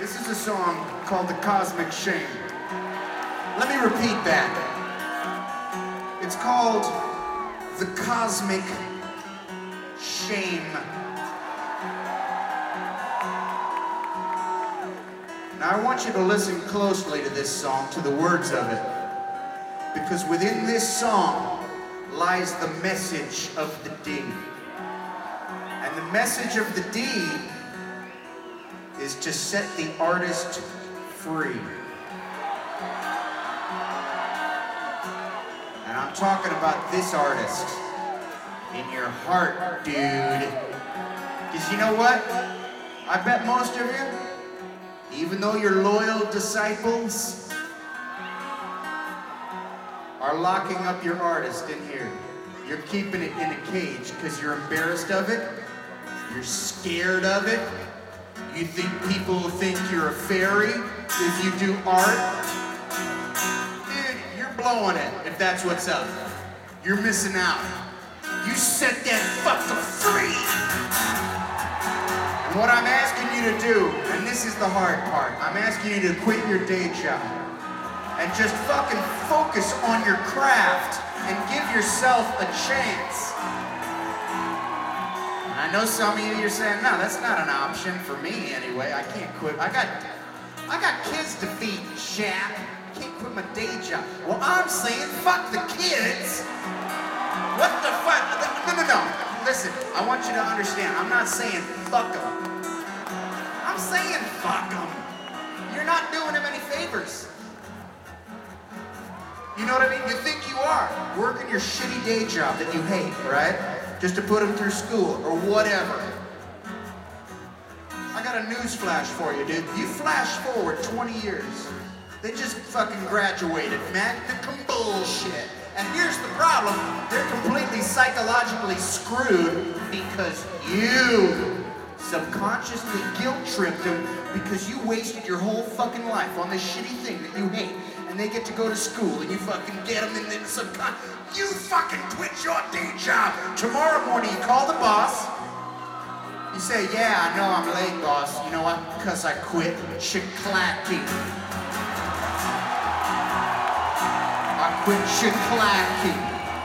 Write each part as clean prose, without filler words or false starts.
This is a song called The Cosmic Shame. Let me repeat that. It's called The Cosmic Shame. Now I want you to listen closely to this song, to the words of it. Because within this song lies the message of the D. And the message of the D is to set the artist free. And I'm talking about this artist in your heart, dude. Because you know what? I bet most of you, even though you're loyal disciples, are locking up your artist in here. You're keeping it in a cage because you're embarrassed of it. You're scared of it. You think people will think you're a fairy if you do art? Dude, you're blowing it if that's what's up. You're missing out. You set that fucker free. And what I'm asking you to do, and this is the hard part, I'm asking you to quit your day job and just fucking focus on your craft and give yourself a chance. I know some of you, you're saying, no, that's not an option for me anyway. I can't quit. I got kids to feed, Shaq. I can't quit my day job. Well, I'm saying fuck the kids. What the fuck? No. Listen, I want you to understand. I'm not saying fuck them. I'm saying fuck them. You're not doing them any favors. You know what I mean? You think you are. Working your shitty day job that you hate, right? Just to put them through school or whatever. I got a news flash for you, dude. You flash forward 20 years. They just fucking graduated, man. They're bullshit. And here's the problem. They're completely psychologically screwed because you subconsciously guilt-tripped them because you wasted your whole fucking life on this shitty thing that you hate. And they get to go to school and you fucking get them and then you fucking quit your day job. Tomorrow morning you call the boss. You say, yeah, I know I'm late, boss. You know what? Because I quit Chiklaki. I quit Chiklaki.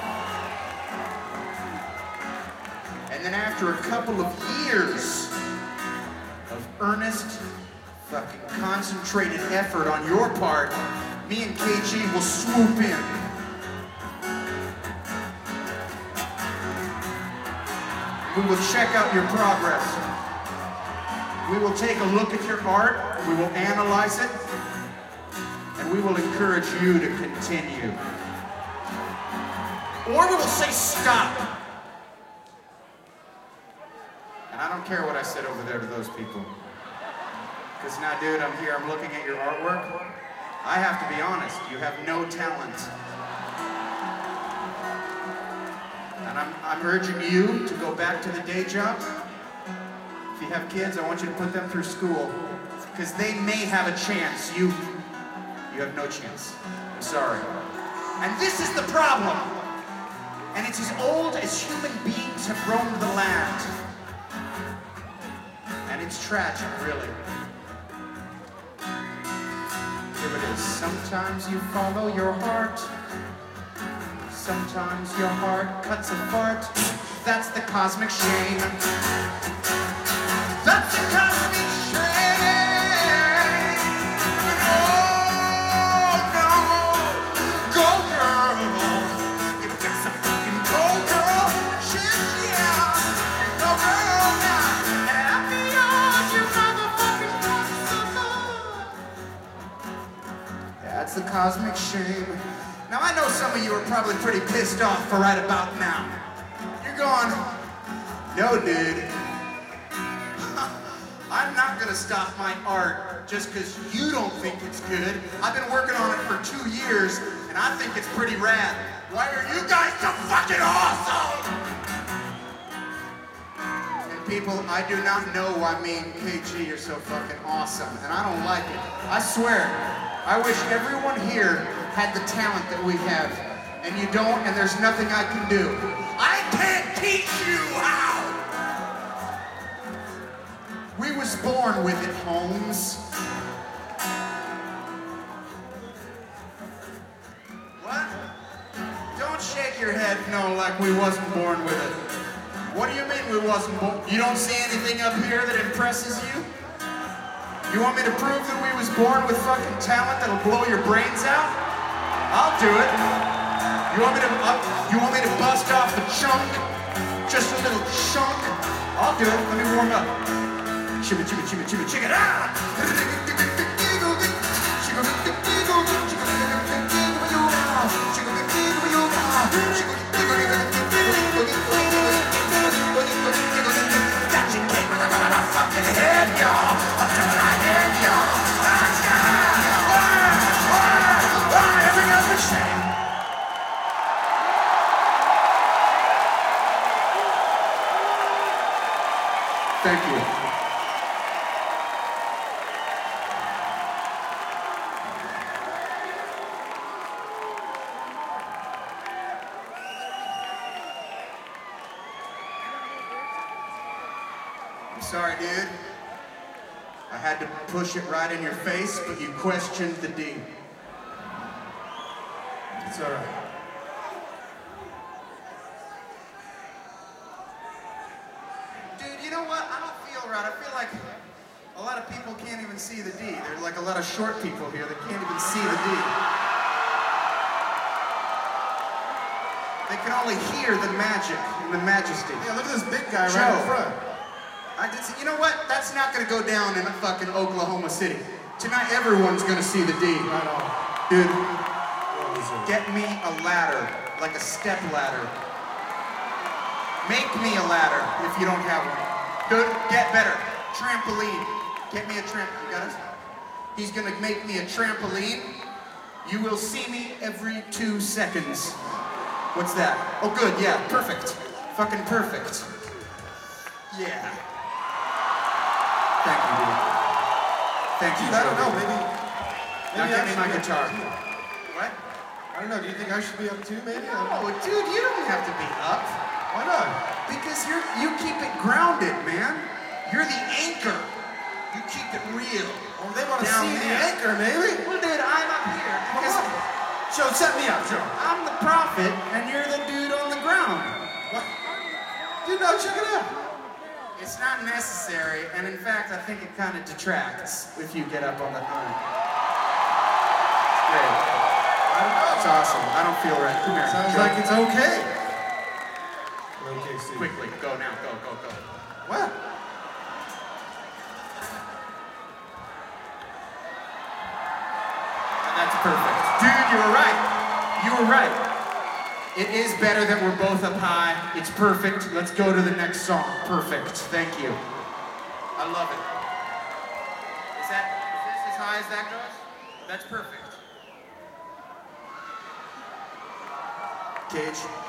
And then after a couple of years of earnest, fucking concentrated effort on your part, me and KG will swoop in. We will check out your progress. We will take a look at your art, we will analyze it, and we will encourage you to continue. Or we will say stop. And I don't care what I said over there to those people. Because now, dude, I'm here, I'm looking at your artwork. I have to be honest, you have no talent. And I'm urging you to go back to the day job. If you have kids, I want you to put them through school. Because they may have a chance. You have no chance. I'm sorry. And this is the problem. And it's as old as human beings have roamed the land. And it's tragic, really. Here it is. Sometimes you follow your heart. Sometimes your heart cuts apart. That's the cosmic shame. That's the cosmic shame. Oh no, go girl. You got some fucking go girl. Shit, yeah. Go girl now. And I feel you motherfucking That's the cosmic shame. Now I know some of you are probably pretty pissed off for right about now. You're going, no dude, I'm not gonna stop my art just because you don't think it's good. I've been working on it for 2 years and I think it's pretty rad. Why are you guys so fucking awesome? And people, I do not know why me and KG are so fucking awesome and I don't like it. I swear, I wish everyone here had the talent that we have, and you don't, and there's nothing I can do. I can't teach you how! We was born with it, Holmes. techno like we wasn't born with it. What do you mean we wasn't born? You don't see anything up here that impresses you? You want me to prove that we was born with fucking talent that'll blow your brains out? I'll do it. You want me to bust off a chunk? Just a little chunk? I'll do it. Let me warm up. Chimmy, chimmy, chimmy, chimmy, chicken. Ah! Thank you. I'm sorry, dude. I had to push it right in your face, but you questioned the D. It's all right. Dude, you know what? I don't feel right. I feel like a lot of people can't even see the D. There's like a lot of short people here that can't even see the D. They can only hear the magic and the majesty. Yeah, look at this big guy right in front. You know what? That's not gonna go down in fucking Oklahoma City. Tonight, everyone's gonna see the D. Right on. Dude, get me a ladder, like a step ladder. Make me a ladder if you don't have one. Dude, get better. Trampoline. Get me a trampoline. You got it? He's gonna make me a trampoline. You will see me every 2 seconds. What's that? Oh, good. Yeah, perfect. Fucking perfect. Yeah. Thank you, dude. Thank you, I don't know, maybe now get me my guitar. What? I don't know, do you think I should be up too, maybe? No, dude, you don't have to be up. Why not? Because you keep it grounded, man. You're the anchor. You keep it real. Well, they want to Down see the there. anchor, maybe? Well, dude, I'm up here because Joe, set me up, Joe. I'm the prophet and you're the dude on the ground. What? Dude, no, check it out. It's not necessary, and in fact, I think it kind of detracts if you get up on the line. Great. I don't know. It's awesome. I don't feel right. Come here. Sounds Joe. like it's okay. Okay, Steve. Quickly, go now. Go. What? That's perfect. Dude, you were right. You were right. It is better that we're both up high. It's perfect. Let's go to the next song. Perfect. Thank you. I love it. Is this as high as that goes? That's perfect. Cage.